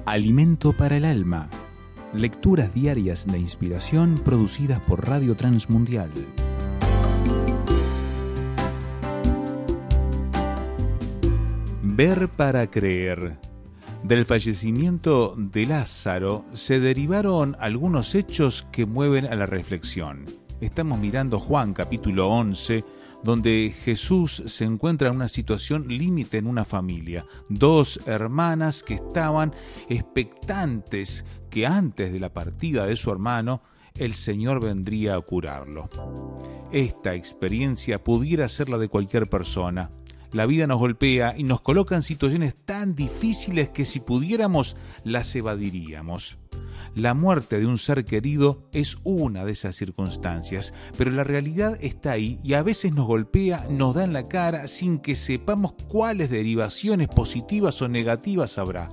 Alimento para el alma. Lecturas diarias de inspiración producidas por Radio Transmundial. Ver para creer. Del fallecimiento de Lázaro se derivaron algunos hechos que mueven a la reflexión. Estamos mirando Juan capítulo 11, donde Jesús se encuentra en una situación límite en una familia. Dos hermanas que estaban expectantes que antes de la partida de su hermano, el Señor vendría a curarlo. Esta experiencia pudiera ser la de cualquier persona. La vida nos golpea y nos coloca en situaciones tan difíciles que si pudiéramos, las evadiríamos. La muerte de un ser querido es una de esas circunstancias, pero la realidad está ahí y a veces nos golpea, nos da en la cara sin que sepamos cuáles derivaciones positivas o negativas habrá.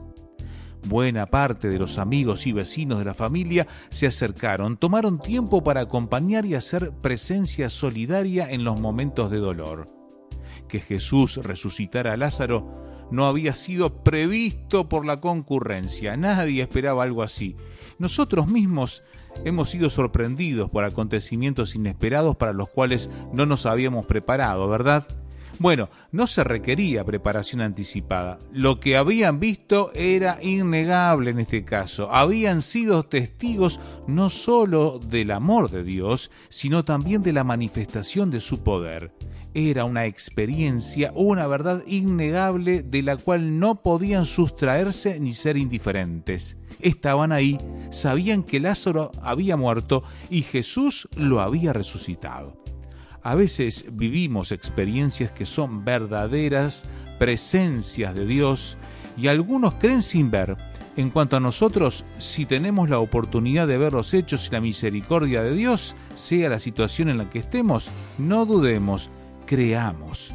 Buena parte de los amigos y vecinos de la familia se acercaron, tomaron tiempo para acompañar y hacer presencia solidaria en los momentos de dolor. Que Jesús resucitara a Lázaro no había sido previsto por la concurrencia. Nadie esperaba algo así. Nosotros mismos hemos sido sorprendidos por acontecimientos inesperados para los cuales no nos habíamos preparado, ¿verdad? Bueno, no se requería preparación anticipada. Lo que habían visto era innegable en este caso. Habían sido testigos no solo del amor de Dios, sino también de la manifestación de su poder. Era una experiencia, una verdad innegable de la cual no podían sustraerse ni ser indiferentes. Estaban ahí, sabían que Lázaro había muerto y Jesús lo había resucitado. A veces vivimos experiencias que son verdaderas presencias de Dios y algunos creen sin ver. En cuanto a nosotros, si tenemos la oportunidad de ver los hechos y la misericordia de Dios, sea la situación en la que estemos, no dudemos, creamos.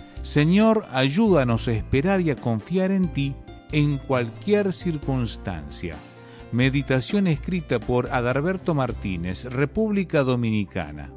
Señor, ayúdanos a esperar y a confiar en ti en cualquier circunstancia. Meditación escrita por Adalberto Martínez, República Dominicana.